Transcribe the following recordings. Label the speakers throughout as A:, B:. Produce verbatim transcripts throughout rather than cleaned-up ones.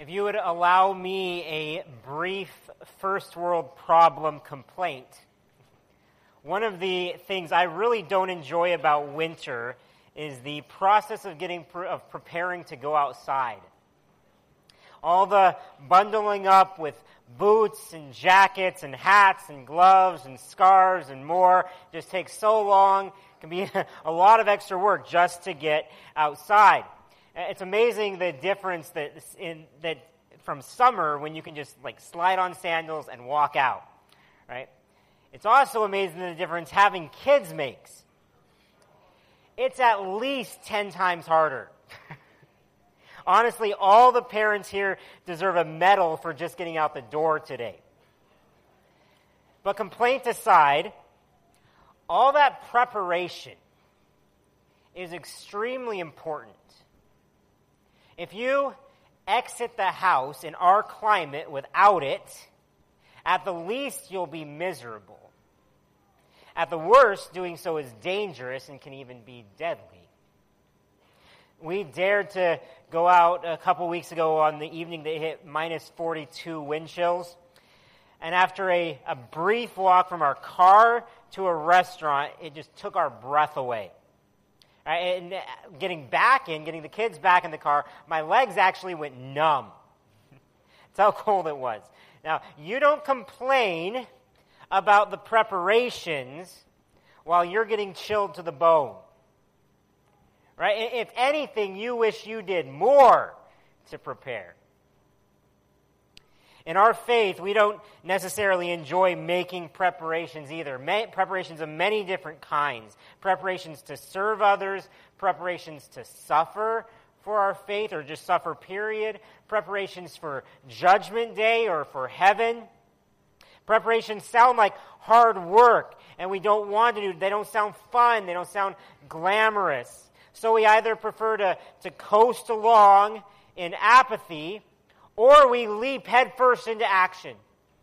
A: if you would allow me a brief first world problem complaint. One of the things I really don't enjoy about winter is the process of getting of preparing to go outside. All the bundling up with boots and jackets and hats and gloves and scarves and more just takes so long. It can be a lot of extra work just to get outside. It's amazing the difference that in that from summer when you can just like slide on sandals and walk out, right? It's also amazing the difference having kids makes. It's at least ten times harder. Honestly, all the parents here deserve a medal for just getting out the door today. But complaint aside, all that preparation is extremely important. If you exit the house in our climate without it, at the least you'll be miserable. At the worst, doing so is dangerous and can even be deadly. We dared to go out a couple weeks ago on the evening that hit minus forty-two wind chills. And after a, a brief walk from our car to a restaurant, it just took our breath away. Right? And getting back in, getting the kids back in the car, my legs actually went numb. That's how cold it was. Now, you don't complain about the preparations while you're getting chilled to the bone. Right? If anything, you wish you did more to prepare. In our faith, we don't necessarily enjoy making preparations either. Ma- preparations of many different kinds. Preparations to serve others, preparations to suffer for our faith, or just suffer, period. Preparations for Judgment Day or for heaven. Preparations sound like hard work, and we don't want to do. They don't sound fun. They don't sound glamorous. So we either prefer to, to coast along in apathy, or we leap headfirst into action.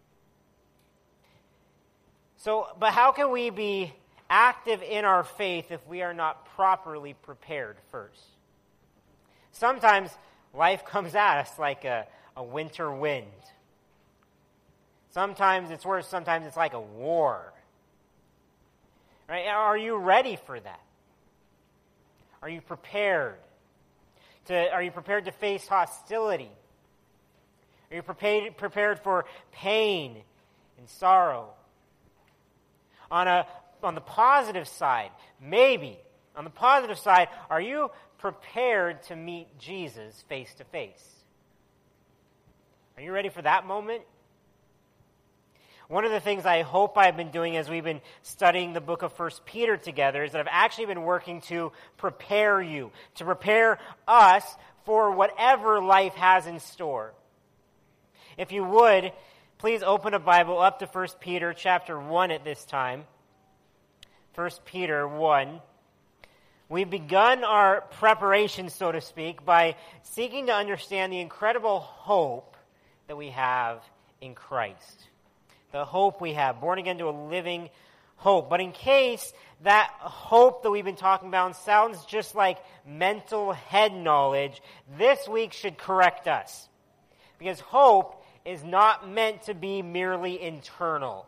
A: So, but how can we be active in our faith if we are not properly prepared first? Sometimes life comes at us like a, a winter wind. Sometimes it's worse, sometimes it's like a war. Right? Are you ready for that? Are you prepared? To, are you prepared to face hostility? Are you prepared, prepared for pain and sorrow? On a on the positive side, maybe, on the positive side, are you prepared to meet Jesus face to face? Are you ready for that moment? One of the things I hope I've been doing as we've been studying the book of First Peter together is that I've actually been working to prepare you, to prepare us for whatever life has in store. If you would, please open a Bible up to First Peter chapter one at this time. First Peter one. We've begun our preparation, so to speak, by seeking to understand the incredible hope that we have in Christ. The hope we have, born again to a living hope. But in case that hope that we've been talking about sounds just like mental head knowledge, this week should correct us. Because hope is not meant to be merely internal.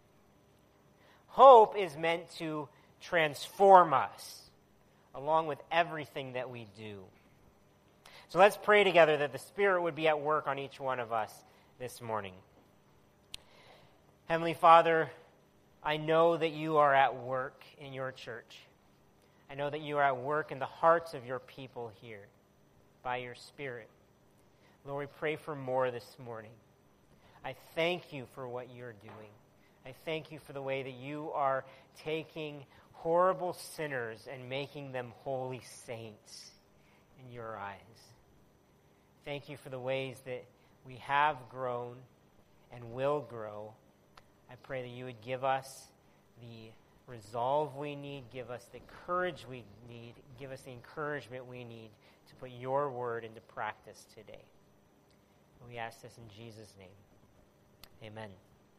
A: Hope is meant to transform us, along with everything that we do. So let's pray together that the Spirit would be at work on each one of us this morning. Heavenly Father, I know that you are at work in your church. I know that you are at work in the hearts of your people here by your Spirit. Lord, we pray for more this morning. I thank you for what you're doing. I thank you for the way that you are taking horrible sinners and making them holy saints in your eyes. Thank you for the ways that we have grown and will grow. I pray that you would give us the resolve we need, give us the courage we need, give us the encouragement we need to put your word into practice today. We ask this in Jesus' name. Amen.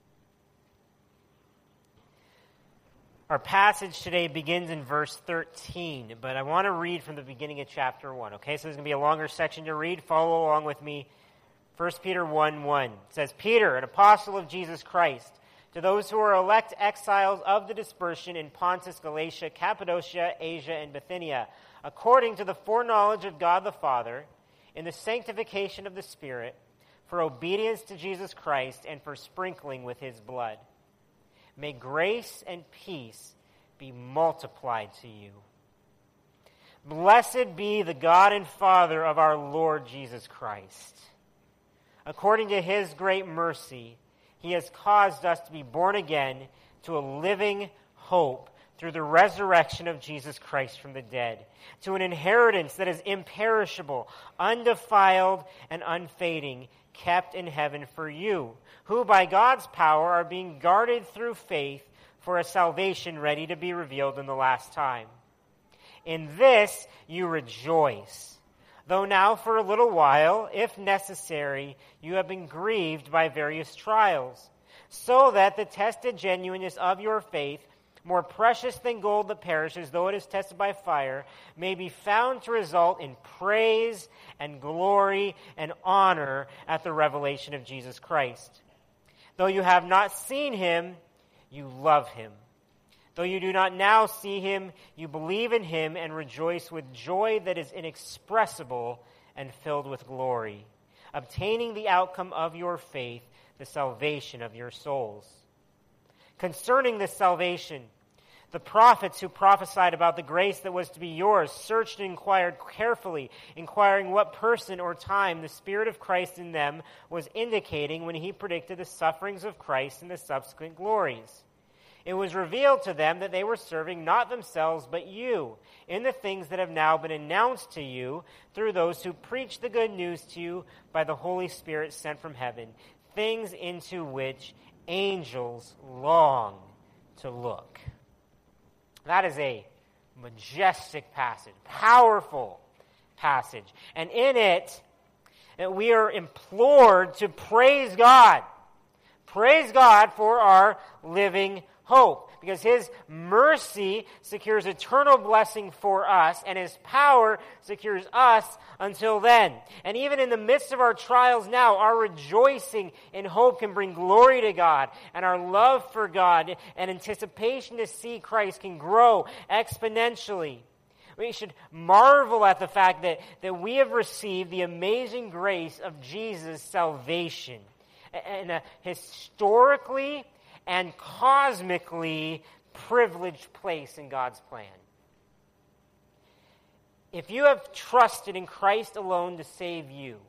A: Our passage today begins in verse thirteen, but I want to read from the beginning of chapter one, okay? So there's going to be a longer section to read. Follow along with me First Peter one one says, Peter, an apostle of Jesus Christ, to those who are elect exiles of the dispersion in Pontus, Galatia, Cappadocia, Asia, and Bithynia, according to the foreknowledge of God the Father, in the sanctification of the Spirit, for obedience to Jesus Christ, and for sprinkling with his blood. May grace and peace be multiplied to you. Blessed be the God and Father of our Lord Jesus Christ. According to his great mercy, he has caused us to be born again to a living hope through the resurrection of Jesus Christ from the dead, to an inheritance that is imperishable, undefiled, and unfading, kept in heaven for you, who by God's power are being guarded through faith for a salvation ready to be revealed in the last time. In this you rejoice, though now for a little while, if necessary, you have been grieved by various trials, so that the tested genuineness of your faith, more precious than gold that perishes, though it is tested by fire, may be found to result in praise and glory and honor at the revelation of Jesus Christ. Though you have not seen him, you love him. Though you do not now see him, you believe in him and rejoice with joy that is inexpressible and filled with glory, obtaining the outcome of your faith, the salvation of your souls. Concerning this salvation, the prophets who prophesied about the grace that was to be yours searched and inquired carefully, inquiring what person or time the Spirit of Christ in them was indicating when he predicted the sufferings of Christ and the subsequent glories. It was revealed to them that they were serving not themselves but you in the things that have now been announced to you through those who preach the good news to you by the Holy Spirit sent from heaven, things into which angels long to look. That is a majestic passage, powerful passage. And in it, we are implored to praise God. Praise God for our living hope, because his mercy secures eternal blessing for us, and his power secures us until then. And even in the midst of our trials now, our rejoicing in hope can bring glory to God, and our love for God and anticipation to see Christ can grow exponentially. We should marvel at the fact that, that we have received the amazing grace of Jesus' salvation in a historically and cosmically privileged place in God's plan. If you have trusted in Christ alone to save you,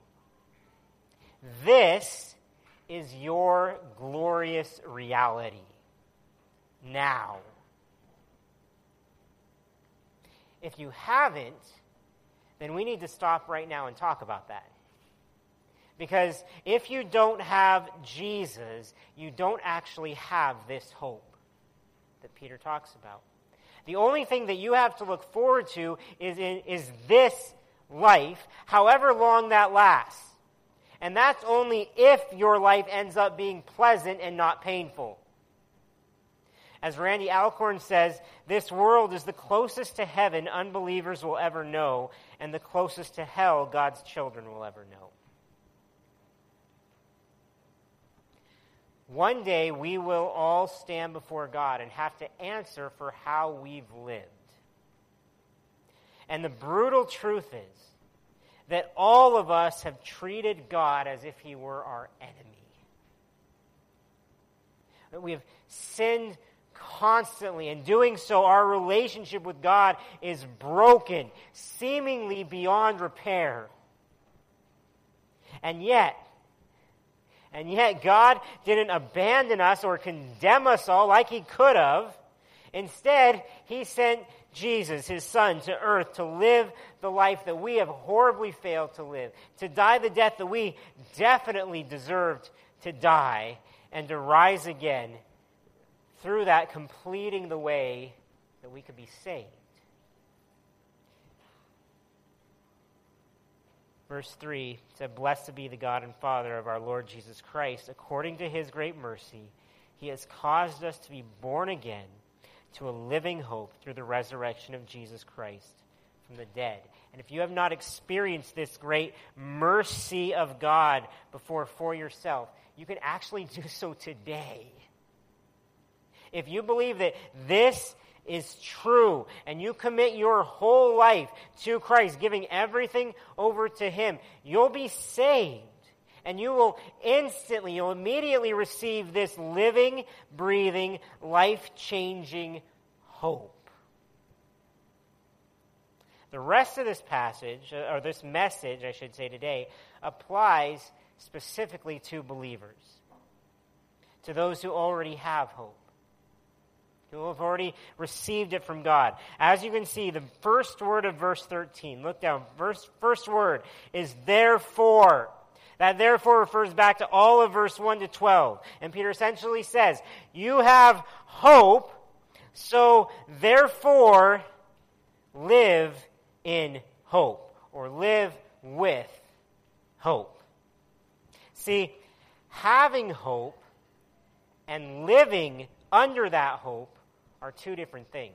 A: this is your glorious reality now. If you haven't, then we need to stop right now and talk about that. Because if you don't have Jesus, you don't actually have this hope that Peter talks about. The only thing that you have to look forward to is, is this life, however long that lasts. And that's only if your life ends up being pleasant and not painful. As Randy Alcorn says, this world is the closest to heaven unbelievers will ever know, and the closest to hell God's children will ever know. One day we will all stand before God and have to answer for how we've lived. And the brutal truth is that all of us have treated God as if he were our enemy. That we have sinned constantly. In doing so, our relationship with God is broken, seemingly beyond repair. And yet, And yet God didn't abandon us or condemn us all like he could have. Instead, he sent Jesus, his son, to earth to live the life that we have horribly failed to live, to die the death that we definitely deserved to die, and to rise again, through that completing the way that we could be saved. Verse three said, "Blessed be the God and Father of our Lord Jesus Christ. According to his great mercy, he has caused us to be born again to a living hope through the resurrection of Jesus Christ from the dead. And if you have not experienced this great mercy of God before for yourself, you can actually do so today. If you believe that this is true and you commit your whole life to Christ, giving everything over to Him, you'll be saved. And you will instantly, you'll immediately receive this living, breathing, life-changing hope. The rest of this passage, or this message, I should say today, applies specifically to believers, to those who already have hope, who have already received it from God. As you can see, the first word of verse thirteen, look down, verse, first word is therefore. That therefore refers back to all of verse one to twelve. And Peter essentially says, you have hope, so therefore live in hope, or live with hope. See, having hope and living under that hope are two different things.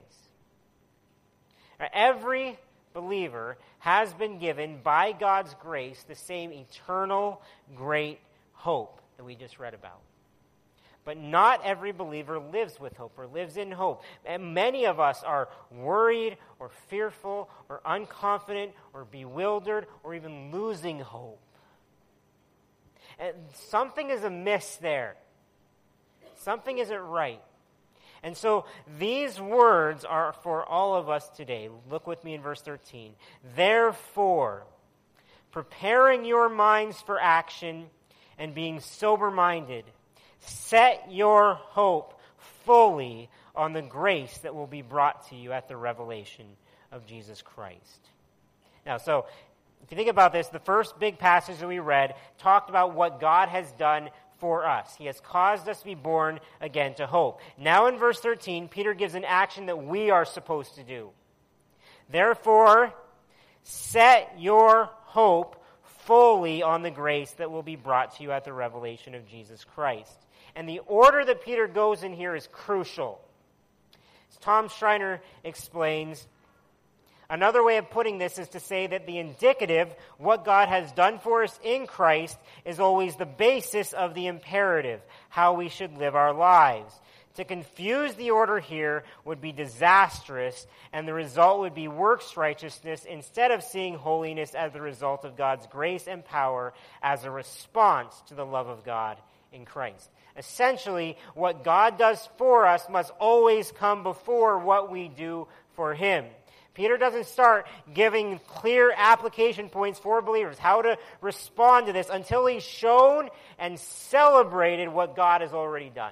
A: Every believer has been given by God's grace the same eternal great hope that we just read about. But not every believer lives with hope or lives in hope. And many of us are worried or fearful or unconfident or bewildered or even losing hope. And something is amiss there. Something isn't right. And so these words are for all of us today. Look with me in verse thirteen. Therefore, preparing your minds for action and being sober-minded, set your hope fully on the grace that will be brought to you at the revelation of Jesus Christ. Now, so if you think about this, the first big passage that we read talked about what God has done for us. He has caused us to be born again to hope. Now in verse thirteen, Peter gives an action that we are supposed to do. Therefore, set your hope fully on the grace that will be brought to you at the revelation of Jesus Christ. And the order that Peter goes in here is crucial. As Tom Schreiner explains, another way of putting this is to say that the indicative, what God has done for us in Christ, is always the basis of the imperative, how we should live our lives. To confuse the order here would be disastrous, and the result would be works righteousness instead of seeing holiness as the result of God's grace and power as a response to the love of God in Christ. Essentially, what God does for us must always come before what we do for Him. Peter doesn't start giving clear application points for believers, how to respond to this, until he's shown and celebrated what God has already done.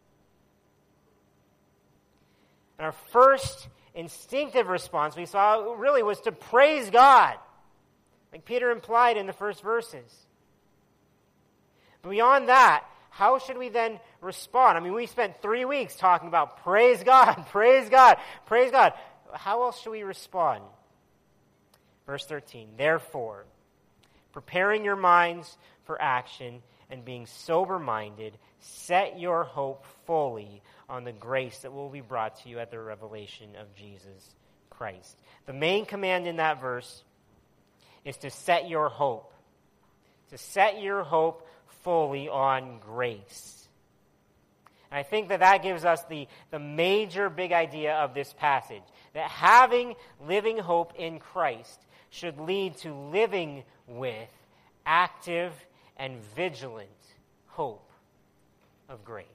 A: And our first instinctive response we saw really was to praise God, like Peter implied in the first verses. But beyond that, how should we then respond? I mean, we spent three weeks talking about praise God, praise God, praise God. How else should we respond? Verse thirteen, therefore, preparing your minds for action and being sober-minded, set your hope fully on the grace that will be brought to you at the revelation of Jesus Christ. The main command in that verse is to set your hope. To set your hope fully on grace. And I think that that gives us the, the major big idea of this passage. That having living hope in Christ should lead to living with active and vigilant hope of grace.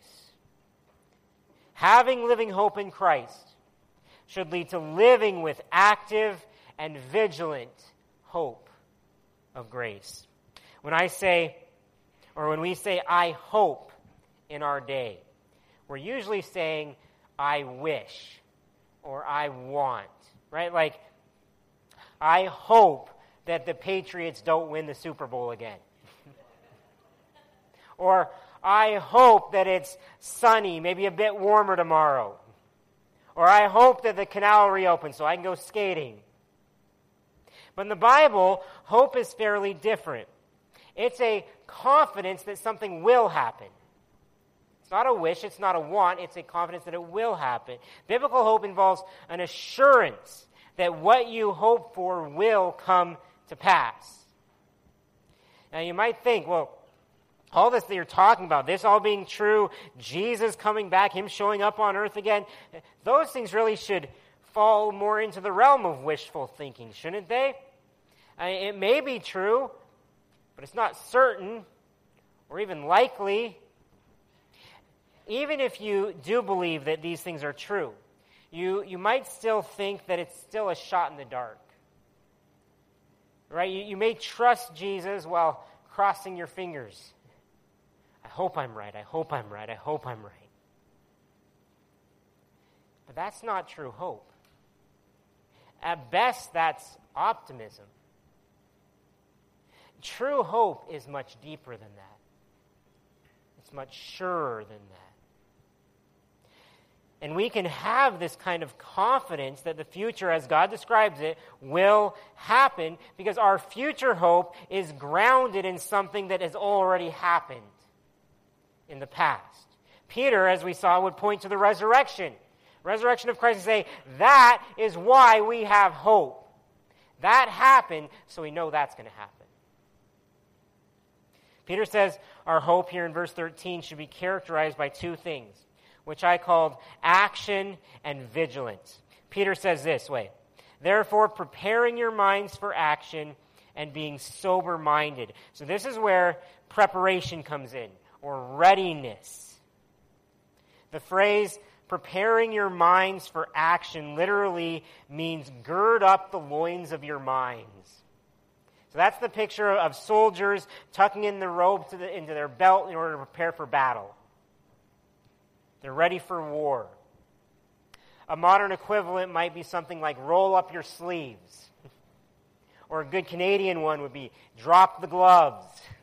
A: Having living hope in Christ should lead to living with active and vigilant hope of grace. When I say, or when we say, I hope in our day, we're usually saying, I wish, or I want, right? Like, I hope that the Patriots don't win the Super Bowl again. Or, I hope that it's sunny, maybe a bit warmer tomorrow. Or, I hope that the canal reopens so I can go skating. But in the Bible, hope is fairly different. It's a confidence that something will happen. It's not a wish, it's not a want, it's a confidence that it will happen. Biblical hope involves an assurance that what you hope for will come to pass. Now you might think, well, all this that you're talking about, this all being true, Jesus coming back, him showing up on earth again, those things really should fall more into the realm of wishful thinking, shouldn't they? I mean, it may be true, but it's not certain or even likely. Even if you do believe that these things are true, you, you might still think that it's still a shot in the dark. Right? You, you may trust Jesus while crossing your fingers. I hope I'm right, I hope I'm right, I hope I'm right. But that's not true hope. At best, that's optimism. True hope is much deeper than that. It's much surer than that. And we can have this kind of confidence that the future, as God describes it, will happen because our future hope is grounded in something that has already happened in the past. Peter, as we saw, would point to the resurrection. Resurrection of Christ and say, that is why we have hope. That happened, so we know that's going to happen. Peter says our hope here in verse thirteen should be characterized by two things, which I called action and vigilance. Peter says this way, therefore preparing your minds for action and being sober-minded. So this is where preparation comes in, or readiness. The phrase preparing your minds for action literally means gird up the loins of your minds. So that's the picture of soldiers tucking in the robe to the, into their belt in order to prepare for battle. They're ready for war. A modern equivalent might be something like roll up your sleeves. Or a good Canadian one would be drop the gloves.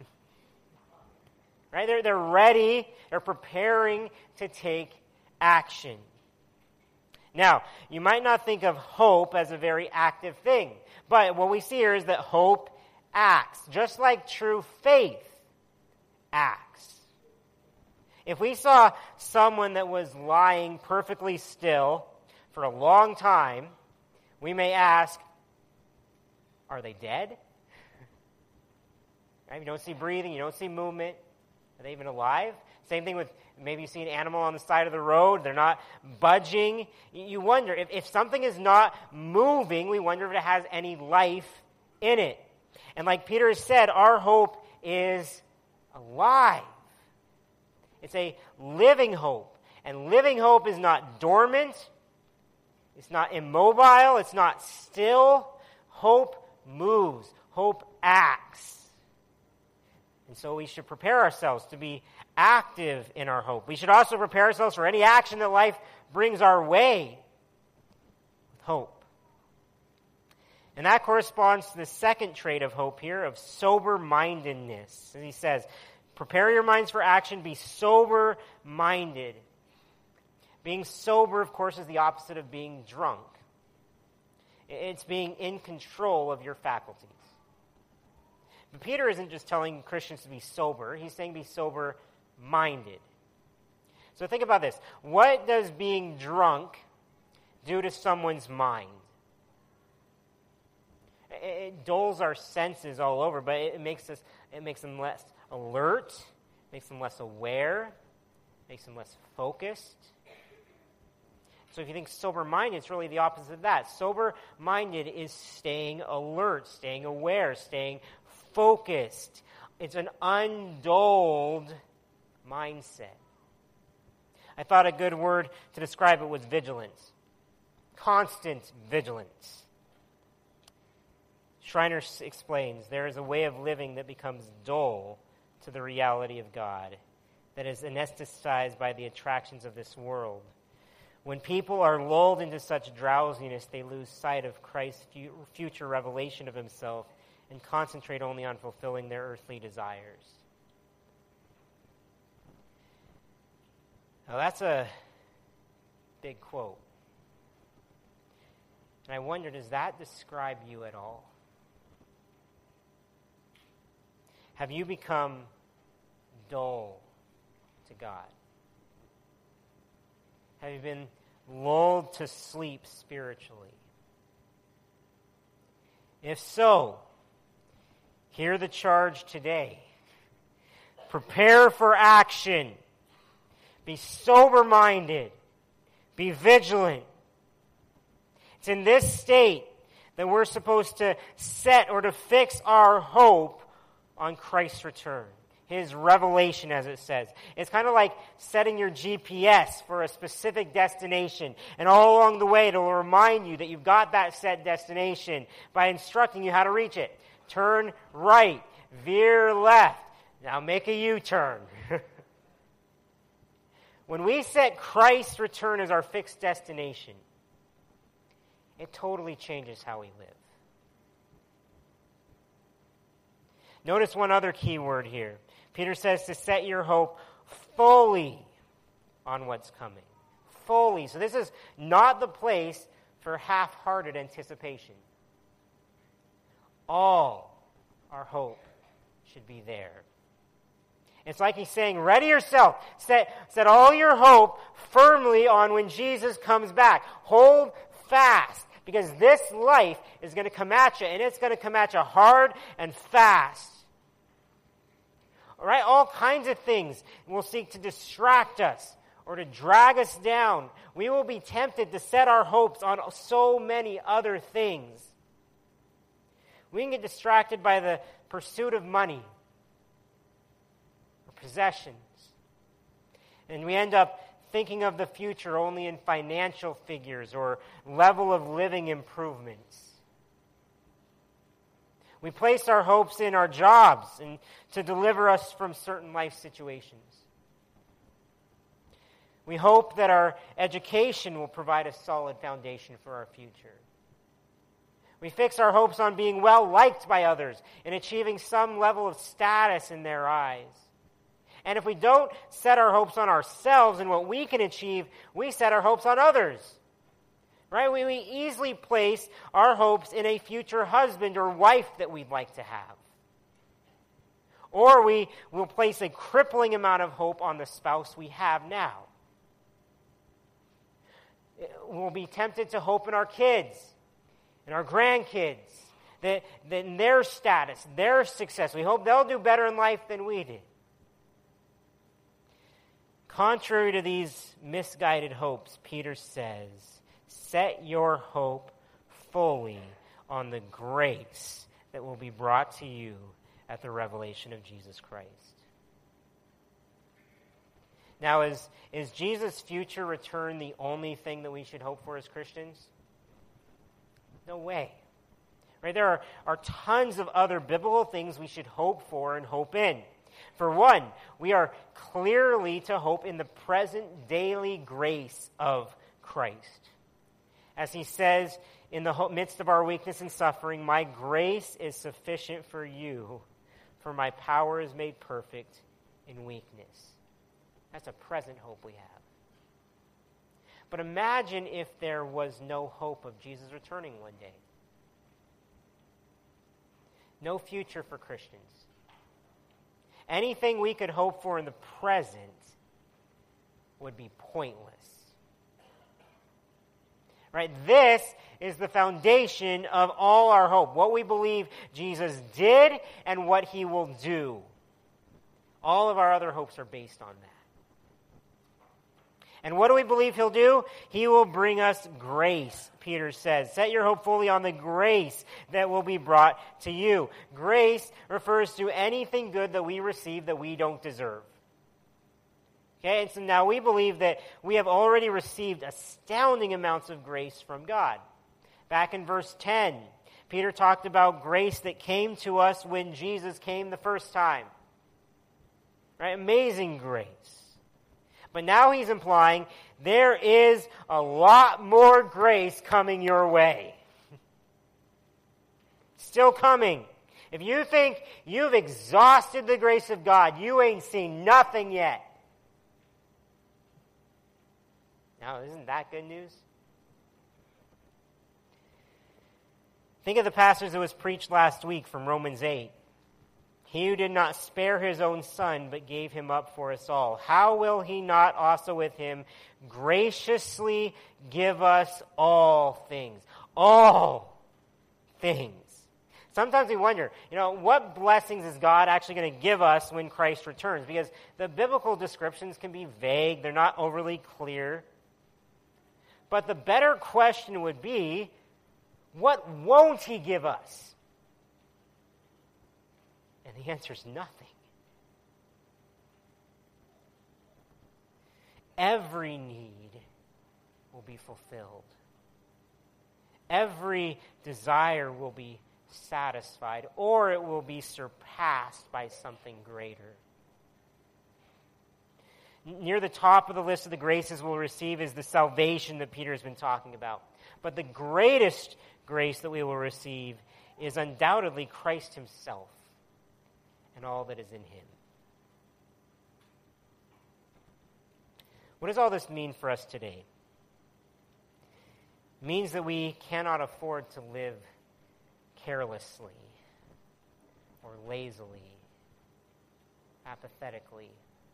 A: Right? They're, they're ready. They're preparing to take action. Now, you might not think of hope as a very active thing. But what we see here is that hope acts, just like true faith acts. If we saw someone that was lying perfectly still for a long time, we may ask, are they dead? Right? You don't see breathing, you don't see movement. Are they even alive? Same thing with maybe you see an animal on the side of the road, they're not budging. You wonder, if, if something is not moving, we wonder if it has any life in it. And like Peter has said, our hope is alive. It's a living hope. And living hope is not dormant. It's not immobile. It's not still. Hope moves. Hope acts. And so we should prepare ourselves to be active in our hope. We should also prepare ourselves for any action that life brings our way with hope. And that corresponds to the second trait of hope here, of sober-mindedness. As he says, prepare your minds for action, be sober-minded. Being sober, of course, is the opposite of being drunk. It's being in control of your faculties. But Peter isn't just telling Christians to be sober. He's saying be sober-minded. So think about this. What does being drunk do to someone's mind? It dulls our senses all over, but it makes us, it makes them less alert, makes them less aware, makes them less focused. So if you think sober-minded, it's really the opposite of that. Sober-minded is staying alert, staying aware, staying focused. It's an undulled mindset. I thought a good word to describe it was vigilance. Constant vigilance. Schreiner explains, there is a way of living that becomes dull to the reality of God, that is anesthetized by the attractions of this world. When people are lulled into such drowsiness, they lose sight of Christ's future revelation of himself and concentrate only on fulfilling their earthly desires. Now that's a big quote. And I wonder, does that describe you at all? Have you become dull to God? Have you been lulled to sleep spiritually? If so, hear the charge today. Prepare for action. Be sober-minded. Be vigilant. It's in this state that we're supposed to set or to fix our hope on Christ's return. His revelation, as it says. It's kind of like setting your G P S for a specific destination. And all along the way, it'll remind you that you've got that set destination by instructing you how to reach it. Turn right. Veer left. Now make a U-turn. When we set Christ's return as our fixed destination, it totally changes how we live. Notice one other key word here. Peter says to set your hope fully on what's coming. Fully. So this is not the place for half-hearted anticipation. All our hope should be there. It's like he's saying, ready yourself. Set, set all your hope firmly on when Jesus comes back. Hold fast, because this life is going to come at you, and it's going to come at you hard and fast. All right, all kinds of things will seek to distract us or to drag us down. We will be tempted to set our hopes on so many other things. We can get distracted by the pursuit of money or possessions. And we end up thinking of the future only in financial figures or level of living improvements. We place our hopes in our jobs and to deliver us from certain life situations. We hope that our education will provide a solid foundation for our future. We fix our hopes on being well liked by others and achieving some level of status in their eyes. And if we don't set our hopes on ourselves and what we can achieve, we set our hopes on others. Right? We, we easily place our hopes in a future husband or wife that we'd like to have. Or we will place a crippling amount of hope on the spouse we have now. We'll be tempted to hope in our kids and our grandkids, that, that in their status, their success. We hope they'll do better in life than we did. Contrary to these misguided hopes, Peter says, set your hope fully on the grace that will be brought to you at the revelation of Jesus Christ. Now, is, is Jesus' future return the only thing that we should hope for as Christians? No way. Right? There are, are tons of other biblical things we should hope for and hope in. For one, we are clearly to hope in the present daily grace of Christ. As he says, in the midst of our weakness and suffering, my grace is sufficient for you, for my power is made perfect in weakness. That's a present hope we have. But imagine if there was no hope of Jesus returning one day. No future for Christians. Anything we could hope for in the present would be pointless. Right? This is the foundation of all our hope. What we believe Jesus did and what he will do. All of our other hopes are based on that. And what do we believe he'll do? He will bring us grace, Peter says. Set your hope fully on the grace that will be brought to you. Grace refers to anything good that we receive that we don't deserve. Okay, and so now we believe that we have already received astounding amounts of grace from God. Back in verse ten, Peter talked about grace that came to us when Jesus came the first time. Right? Amazing grace. But now he's implying there is a lot more grace coming your way. Still coming. If you think you've exhausted the grace of God, you ain't seen nothing yet. Now, isn't that good news? Think of the passage that was preached last week from Romans eight. He who did not spare his own son, but gave him up for us all, how will he not also with him graciously give us all things? All things. Sometimes we wonder, you know, what blessings is God actually going to give us when Christ returns? Because the biblical descriptions can be vague. They're not overly clear. But the better question would be, what won't he give us? And the answer is nothing. Every need will be fulfilled. Every desire will be satisfied, or it will be surpassed by something greater. Near the top of the list of the graces we'll receive is the salvation that Peter has been talking about. But the greatest grace that we will receive is undoubtedly Christ himself and all that is in him. What does all this mean for us today? It means that we cannot afford to live carelessly or lazily, apathetically.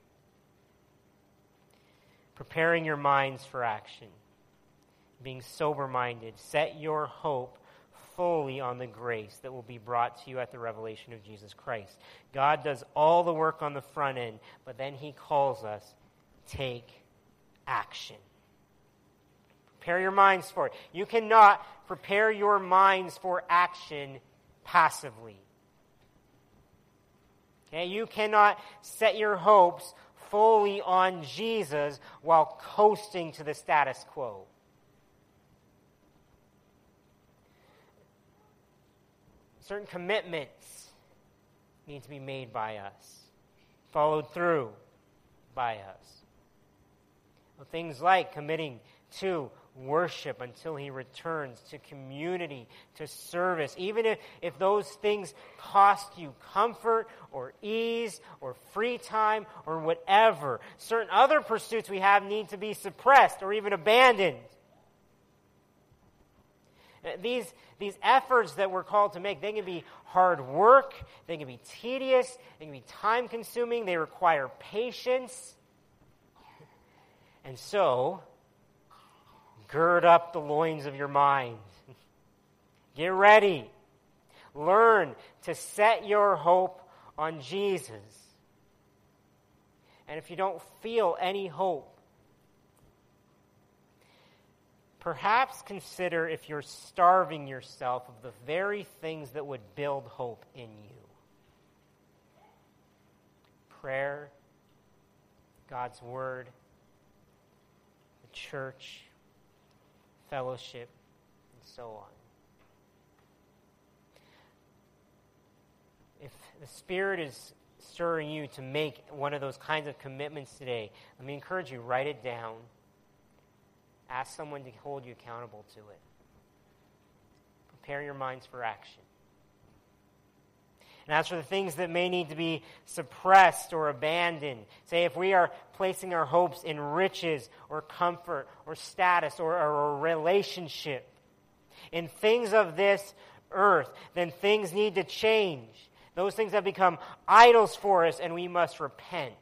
A: Preparing your minds for action, being sober-minded, set your hope fully on the grace that will be brought to you at the revelation of Jesus Christ. God does all the work on the front end, but then he calls us, take action. Prepare your minds for it. You cannot prepare your minds for action passively. Okay? You cannot set your hopes fully on Jesus while coasting to the status quo. Certain commitments need to be made by us, followed through by us. Well, things like committing to worship until he returns, to community, to service. Even if, if those things cost you comfort or ease or free time or whatever, certain other pursuits we have need to be suppressed or even abandoned. These, these efforts that we're called to make, they can be hard work, they can be tedious, they can be time-consuming, they require patience. And so, gird up the loins of your mind. Get ready. Learn to set your hope on Jesus. And if you don't feel any hope, perhaps consider if you're starving yourself of the very things that would build hope in you. Prayer, God's Word, the church, fellowship, and so on. If the Spirit is stirring you to make one of those kinds of commitments today, let me encourage you, write it down. Ask someone to hold you accountable to it. Prepare your minds for action. And as for the things that may need to be suppressed or abandoned, say if we are placing our hopes in riches or comfort or status or, or a relationship, in things of this earth, then things need to change. Those things have become idols for us, and we must repent.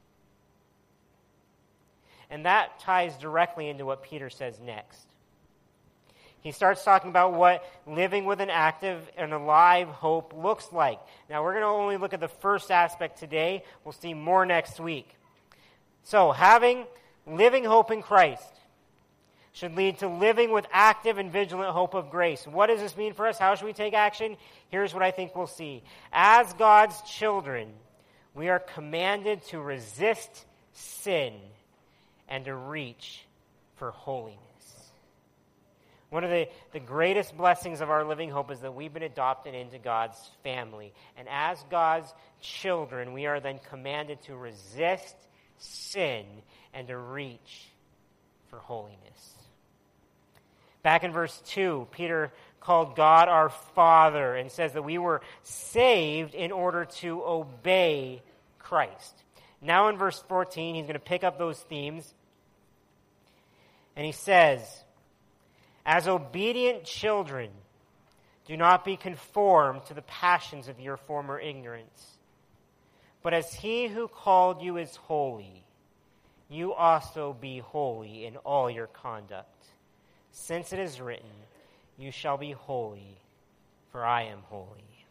A: And that ties directly into what Peter says next. He starts talking about what living with an active and alive hope looks like. Now, we're going to only look at the first aspect today. We'll see more next week. So, having living hope in Christ should lead to living with active and vigilant hope of grace. What does this mean for us? How should we take action? Here's what I think we'll see. As God's children, we are commanded to resist sin and to reach for holiness. One of the, the greatest blessings of our living hope is that we've been adopted into God's family. And as God's children, we are then commanded to resist sin and to reach for holiness. Back in verse two, Peter called God our Father and says that we were saved in order to obey Christ. Now in verse fourteen, he's going to pick up those themes. And he says, as obedient children, do not be conformed to the passions of your former ignorance. But as he who called you is holy, you also be holy in all your conduct. Since it is written, you shall be holy, for I am holy.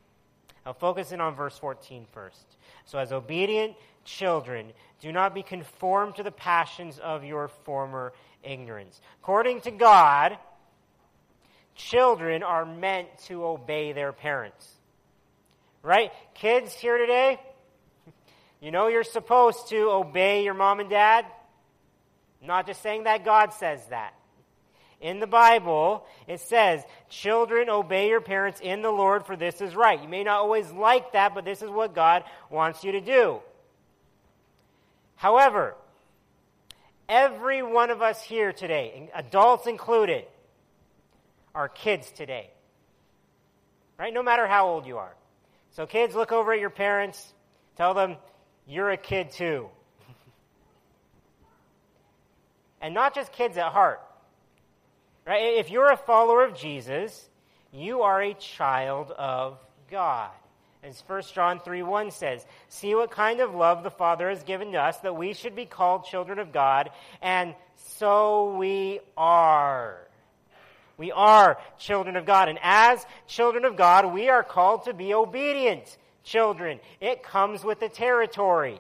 A: Now focus in on verse fourteen first. So as obedient children, do not be conformed to the passions of your former ignorance. According to God, children are meant to obey their parents. Right? Kids here today, you know you're supposed to obey your mom and dad. I'm not just saying that, God says that. In the Bible, it says, children, obey your parents in the Lord, for this is right. You may not always like that, but this is what God wants you to do. However, every one of us here today, adults included, are kids today. Right? No matter how old you are. So kids, look over at your parents, tell them, you're a kid too. And not just kids at heart. Right? If you're a follower of Jesus, you are a child of God. As First John three one says, see what kind of love the Father has given to us, that we should be called children of God, and so we are. We are children of God, and as children of God, we are called to be obedient children. It comes with the territory.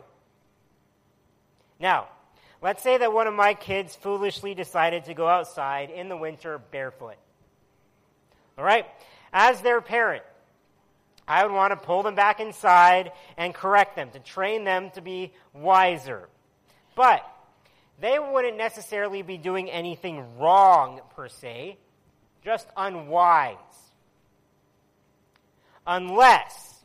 A: Now, let's say that one of my kids foolishly decided to go outside in the winter barefoot. All right? As their parent, I would want to pull them back inside and correct them, to train them to be wiser. But they wouldn't necessarily be doing anything wrong, per se, just unwise. Unless,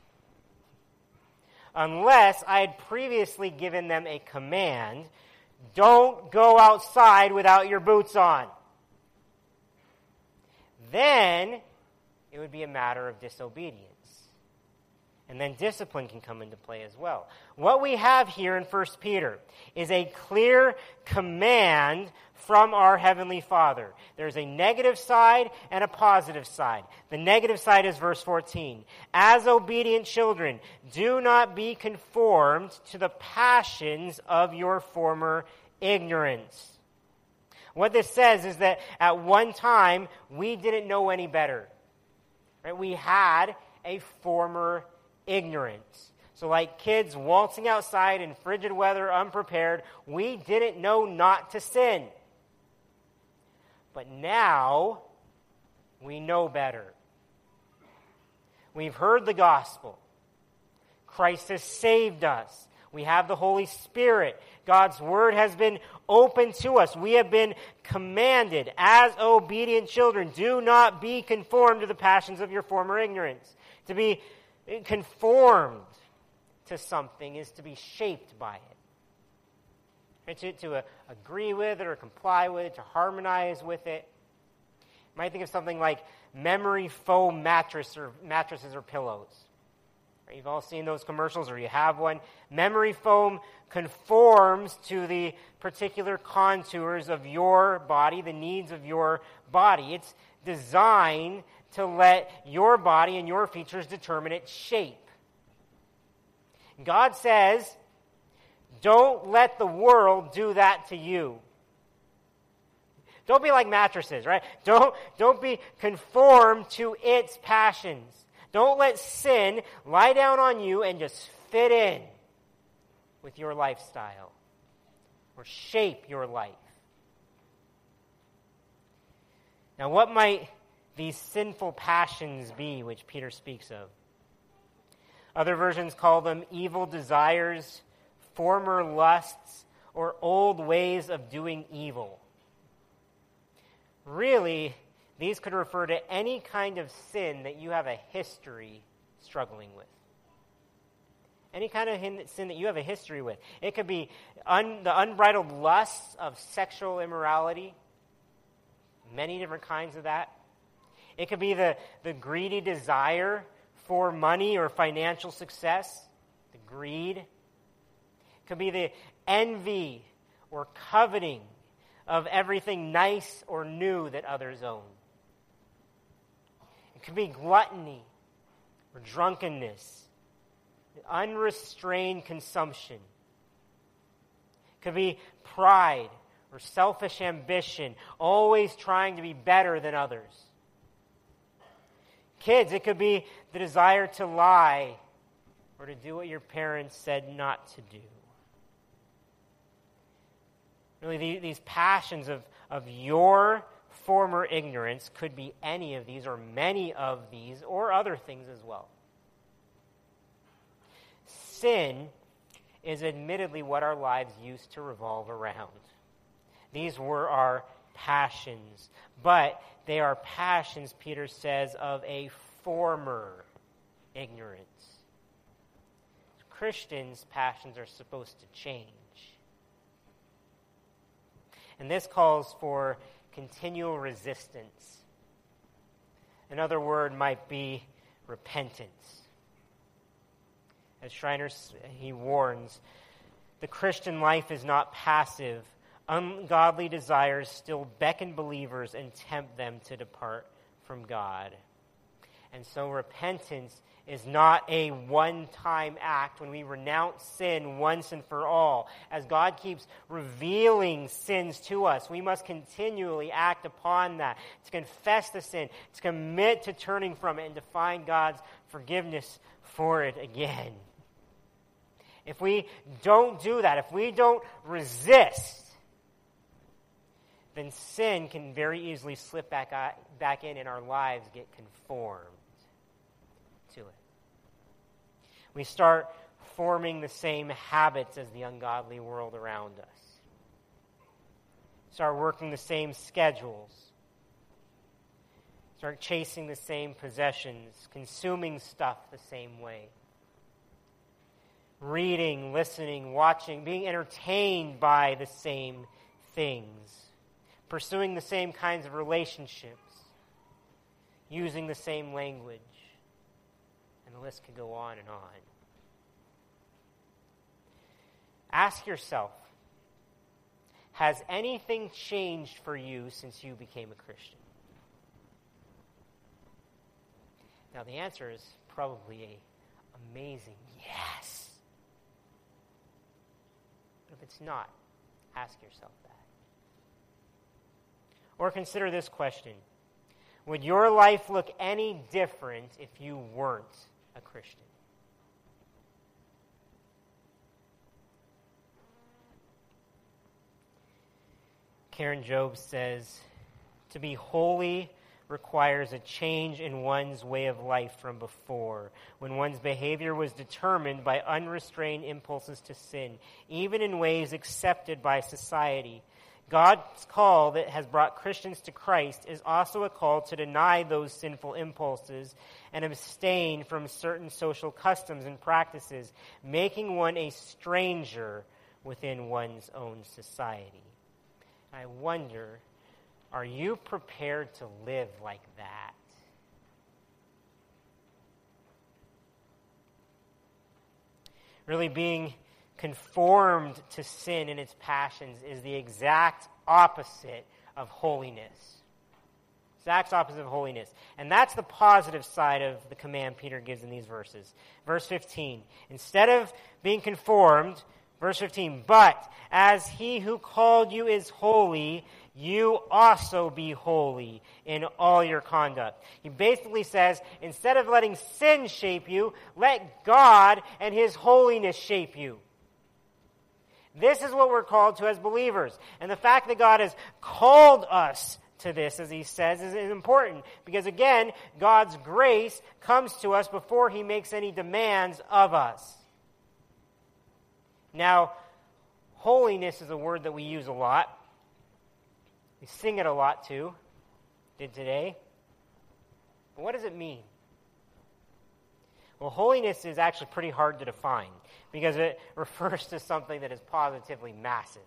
A: unless I had previously given them a command, don't go outside without your boots on. Then it would be a matter of disobedience. And then discipline can come into play as well. What we have here in First Peter is a clear command from our Heavenly Father. There's a negative side and a positive side. The negative side is verse fourteen. As obedient children, do not be conformed to the passions of your former ignorance. What this says is that at one time, we didn't know any better. Right? We had a former ignorance. So like kids waltzing outside in frigid weather unprepared, we didn't know not to sin. But now, we know better. We've heard the gospel. Christ has saved us. We have the Holy Spirit. God's word has been open to us. We have been commanded as obedient children, do not be conformed to the passions of your former ignorance. To be conformed to something is to be shaped by it. Right? To, to uh, agree with it or comply with it, to harmonize with it. You might think of something like memory foam mattress or mattresses or pillows. Right? You've all seen those commercials, or you have one. Memory foam conforms to the particular contours of your body, the needs of your body. It's designed to let your body and your features determine its shape. God says, don't let the world do that to you. Don't be like mattresses, right? Don't, don't be conformed to its passions. Don't let sin lie down on you and just fit in with your lifestyle or shape your life. Now, what might these sinful passions be which Peter speaks of? Other versions call them evil desires, former lusts, or old ways of doing evil. Really, these could refer to any kind of sin that you have a history struggling with. Any kind of sin that you have a history with. It could be un, the unbridled lusts of sexual immorality, many different kinds of that. It could be the, the greedy desire for money or financial success, the greed. It could be the envy or coveting of everything nice or new that others own. It could be gluttony or drunkenness, unrestrained consumption. It could be pride or selfish ambition, always trying to be better than others. It Kids, it could be the desire to lie or to do what your parents said not to do. Really, these passions of, of your former ignorance could be any of these or many of these or other things as well. Sin is admittedly what our lives used to revolve around. These were our passions, but they are passions, Peter says, of a former ignorance. Christians' passions are supposed to change. And this calls for continual resistance. Another word might be repentance. As Schreiner, he warns, the Christian life is not passive. Ungodly desires still beckon believers and tempt them to depart from God. And so repentance is not a one-time act when we renounce sin once and for all. As God keeps revealing sins to us, we must continually act upon that, to confess the sin, to commit to turning from it, and to find God's forgiveness for it again. If we don't do that, if we don't resist, then sin can very easily slip back, back in and our lives get conformed to it. We start forming the same habits as the ungodly world around us. Start working the same schedules. Start chasing the same possessions, consuming stuff the same way. Reading, listening, watching, being entertained by the same things. Pursuing the same kinds of relationships. Using the same language. And the list could go on and on. Ask yourself, has anything changed for you since you became a Christian? Now the answer is probably a amazing yes. But if it's not, ask yourself that. Or consider this question. Would your life look any different if you weren't a Christian? Karen Jobes says, to be holy requires a change in one's way of life from before, when one's behavior was determined by unrestrained impulses to sin, even in ways accepted by society. God's call that has brought Christians to Christ is also a call to deny those sinful impulses and abstain from certain social customs and practices, making one a stranger within one's own society. I wonder, are you prepared to live like that? Really being conformed to sin and its passions is the exact opposite of holiness. Exact opposite of holiness. And that's the positive side of the command Peter gives in these verses. Verse fifteen. Instead of being conformed, verse fifteen, but as he who called you is holy, you also be holy in all your conduct. He basically says, instead of letting sin shape you, let God and his holiness shape you. This is what we're called to as believers. And the fact that God has called us to this, as he says, is important. Because again, God's grace comes to us before he makes any demands of us. Now, holiness is a word that we use a lot. We sing it a lot too. Did today. But what does it mean? Well, holiness is actually pretty hard to define because it refers to something that is positively massive.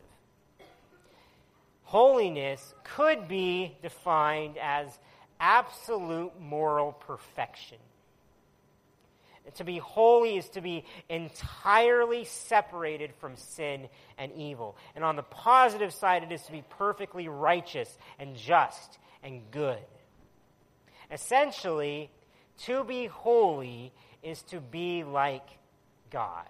A: Holiness could be defined as absolute moral perfection. To be holy is to be entirely separated from sin and evil. And on the positive side, it is to be perfectly righteous and just and good. Essentially, to be holy is to be like God.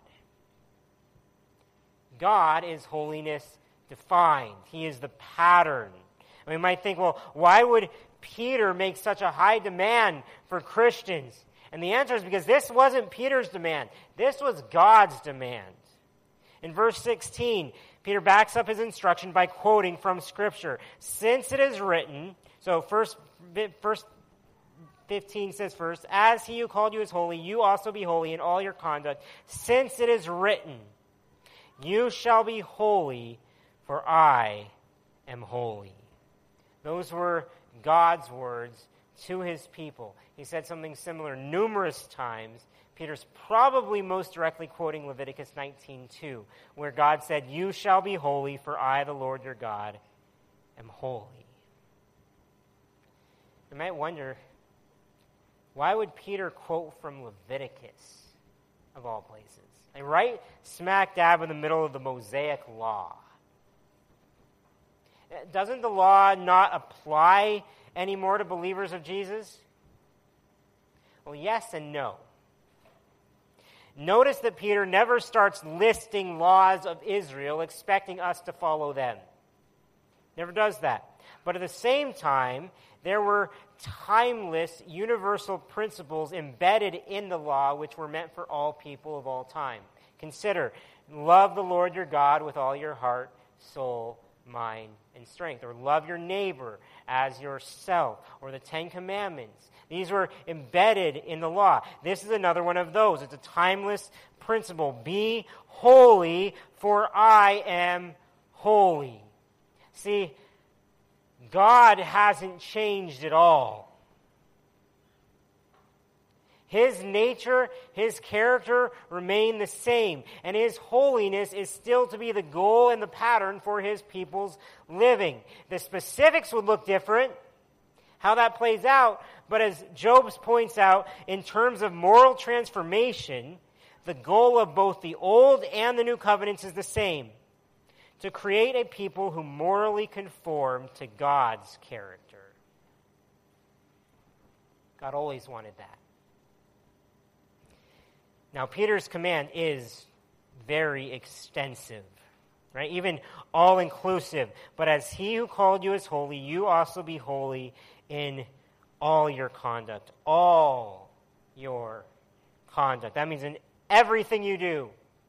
A: God is holiness defined. He is the pattern. And we might think, well, why would Peter make such a high demand for Christians? And the answer is because this wasn't Peter's demand. This was God's demand. In verse sixteen, Peter backs up his instruction by quoting from Scripture. Since it is written, so first, first fifteen says first, as he who called you is holy, you also be holy in all your conduct. Since it is written, you shall be holy, for I am holy. Those were God's words to his people. He said something similar numerous times. Peter's probably most directly quoting Leviticus nineteen two, where God said, you shall be holy, for I, the Lord your God, am holy. You might wonder, why would Peter quote from Leviticus, of all places? Like right smack dab in the middle of the Mosaic law. Doesn't the law not apply anymore to believers of Jesus? Well, yes and no. Notice that Peter never starts listing laws of Israel expecting us to follow them. Never does that. But at the same time, there were timeless, universal principles embedded in the law which were meant for all people of all time. Consider, love the Lord your God with all your heart, soul, mind, and strength. Or love your neighbor as yourself. Or the Ten Commandments. These were embedded in the law. This is another one of those. It's a timeless principle. Be holy, for I am holy. See, God hasn't changed at all. His nature, his character remain the same, and his holiness is still to be the goal and the pattern for his people's living. The specifics would look different, how that plays out, but as Job points out, in terms of moral transformation, the goal of both the Old and the New Covenants is the same: to create a people who morally conform to God's character. God always wanted that. Now, Peter's command is very extensive, right? Even all-inclusive. But as he who called you is holy, you also be holy in all your conduct. All your conduct. That means in everything you do.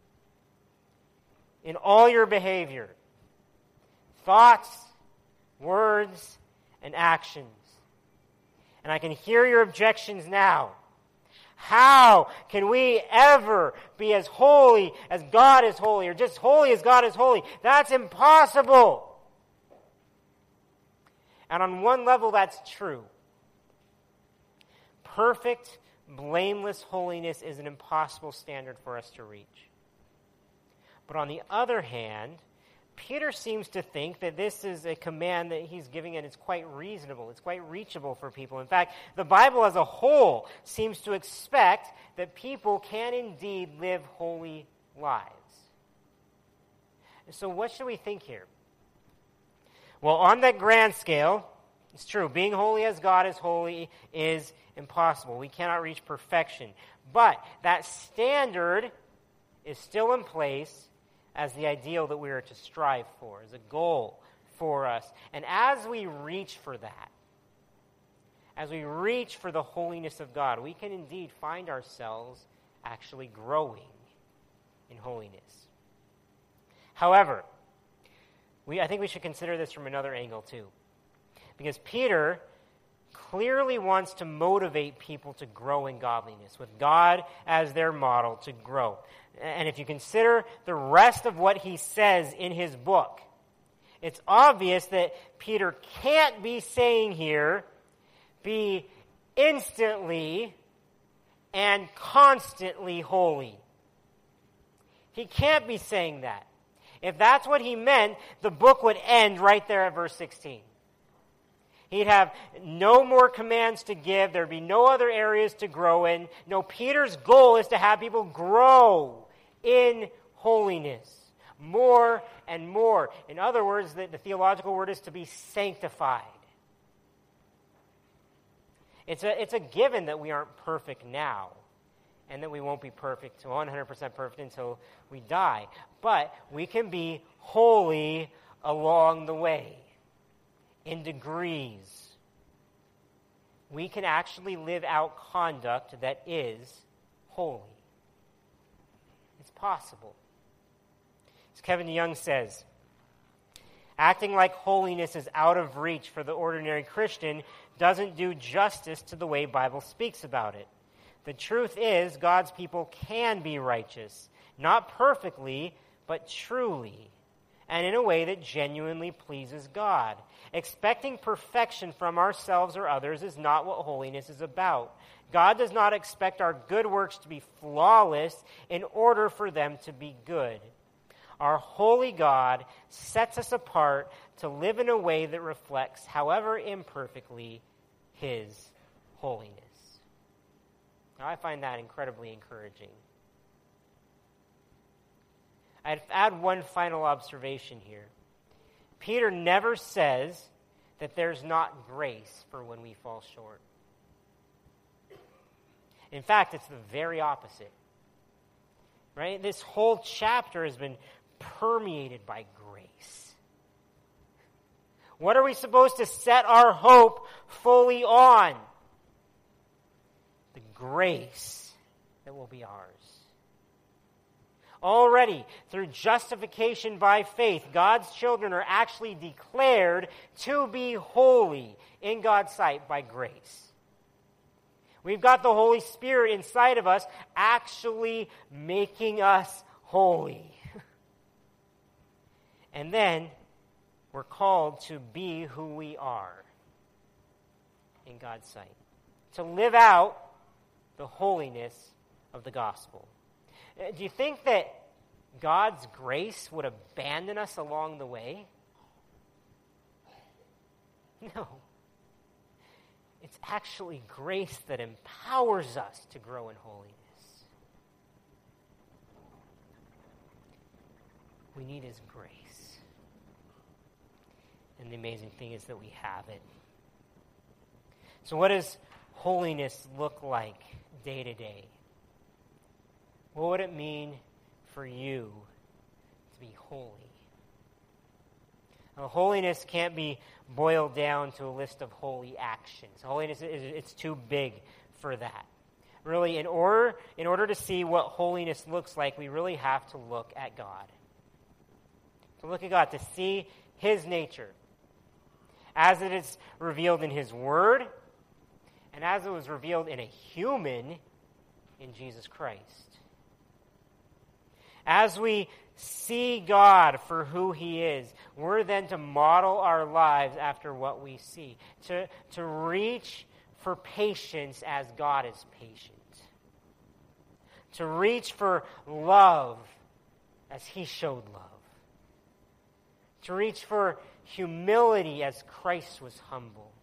A: In all your behavior. Thoughts, words, and actions. And I can hear your objections now. How can we ever be as holy as God is holy, or just holy as God is holy? That's impossible. And on one level, that's true. Perfect, blameless holiness is an impossible standard for us to reach. But on the other hand, Peter seems to think that this is a command that he's giving, and it's quite reasonable. It's quite reachable for people. In fact, the Bible as a whole seems to expect that people can indeed live holy lives. So what should we think here? Well, on that grand scale, it's true. Being holy as God is holy is impossible. We cannot reach perfection. But that standard is still in place as the ideal that we are to strive for, as a goal for us. And as we reach for that, as we reach for the holiness of God, we can indeed find ourselves actually growing in holiness. However, we, I think we should consider this from another angle too. Because Peter clearly wants to motivate people to grow in godliness, with God as their model to grow. And if you consider the rest of what he says in his book, it's obvious that Peter can't be saying here, be instantly and constantly holy. He can't be saying that. If that's what he meant, the book would end right there at verse sixteen. He'd have no more commands to give. There'd be no other areas to grow in. No, Peter's goal is to have people grow in holiness more and more. In other words, the, the theological word is to be sanctified. It's a, it's a given that we aren't perfect now, and that we won't be perfect, one hundred percent perfect until we die. But we can be holy along the way, in degrees. we can actually live out conduct that is holy. It's possible. As Kevin DeYoung says, acting like holiness is out of reach for the ordinary Christian doesn't do justice to the way Bible speaks about it. The truth is, God's people can be righteous, not perfectly, but truly, and in a way that genuinely pleases God. Expecting perfection from ourselves or others is not what holiness is about. God does not expect our good works to be flawless in order for them to be good. Our holy God sets us apart to live in a way that reflects, however imperfectly, His holiness. Now, I find that incredibly encouraging. I'd add one final observation here. Peter never says that there's not grace for when we fall short. In fact, it's the very opposite. Right? This whole chapter has been permeated by grace. What are we supposed to set our hope fully on? The grace that will be ours. Already, through justification by faith, God's children are actually declared to be holy in God's sight by grace. We've got the Holy Spirit inside of us actually making us holy. And then we're called to be who we are in God's sight, to live out the holiness of the gospel. Do you think that God's grace would abandon us along the way? No. It's actually grace that empowers us to grow in holiness. We need His grace. And the amazing thing is that we have it. So what does holiness look like day to day? What would it mean for you to be holy? Now, holiness can't be boiled down to a list of holy actions. Holiness, is it's too big for that. Really, in order, in order to see what holiness looks like, we really have to look at God. To look at God, to see His nature as it is revealed in His Word and as it was revealed in a human in Jesus Christ. As we see God for who He is, we're then to model our lives after what we see, to, to reach for patience as God is patient, to reach for love as He showed love, to reach for humility as Christ was humble,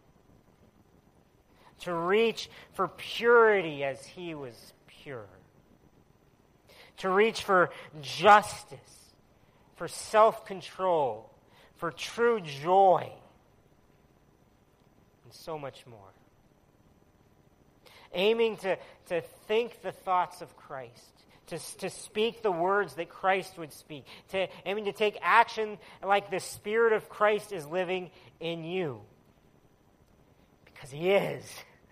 A: to reach for purity as He was pure, to reach for justice, for self-control, for true joy, and so much more. Aiming to, to think the thoughts of Christ, to, to speak the words that Christ would speak, to aiming to take action like the Spirit of Christ is living in you. Because He is.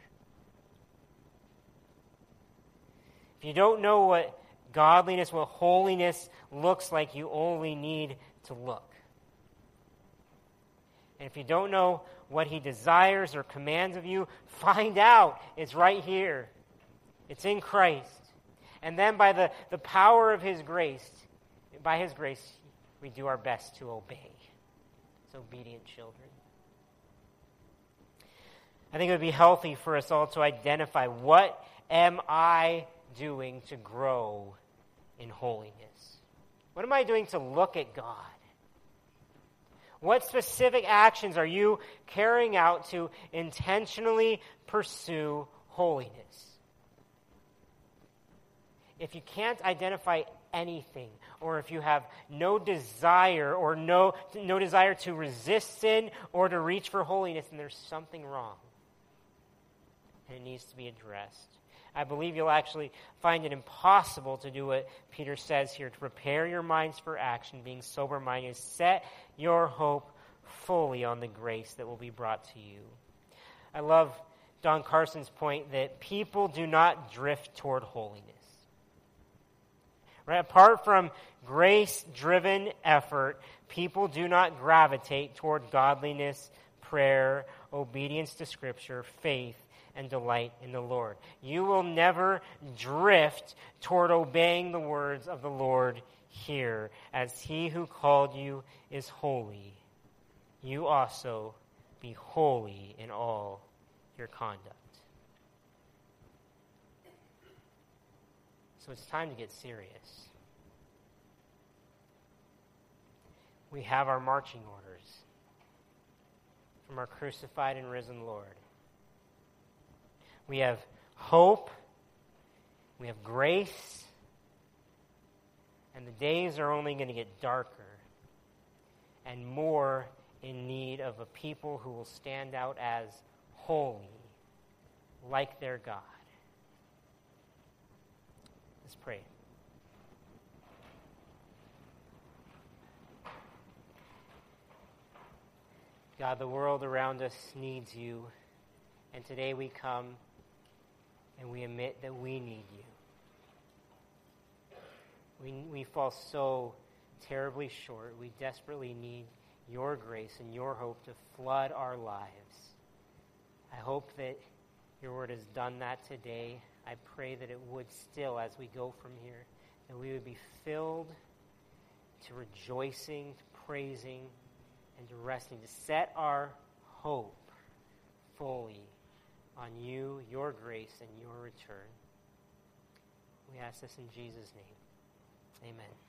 A: If you don't know what godliness, what holiness looks like, you only need to look. And if you don't know what He desires or commands of you, find out. It's right here. It's in Christ. And then by the, the power of His grace, by His grace, we do our best to obey. As obedient children. I think it would be healthy for us all to identify, what am I doing to grow in holiness? What am I doing to look at God? What specific actions are you carrying out to intentionally pursue holiness? If you can't identify anything, or if you have no desire or no, no desire to resist sin or to reach for holiness, then there's something wrong. And it needs to be addressed. I believe you'll actually find it impossible to do what Peter says here, to prepare your minds for action, being sober-minded. Set your hope fully on the grace that will be brought to you. I love Don Carson's point that people do not drift toward holiness. Right? Apart from grace-driven effort, people do not gravitate toward godliness, prayer, obedience to Scripture, faith, and delight in the Lord. You will never drift toward obeying the words of the Lord here. As he who called you is holy, you also be holy in all your conduct. So it's time to get serious. We have our marching orders from our crucified and risen Lord. We have hope, we have grace, and the days are only going to get darker and more in need of a people who will stand out as holy, like their God. Let's pray. God, the world around us needs you, and today we come and we admit that we need you. We, we fall so terribly short. We desperately need your grace and your hope to flood our lives. I hope that your word has done that today. I pray that it would still as we go from here, that we would be filled to rejoicing, to praising, and to resting, to set our hope fully on you, your grace, and your return. We ask this in Jesus' name. Amen.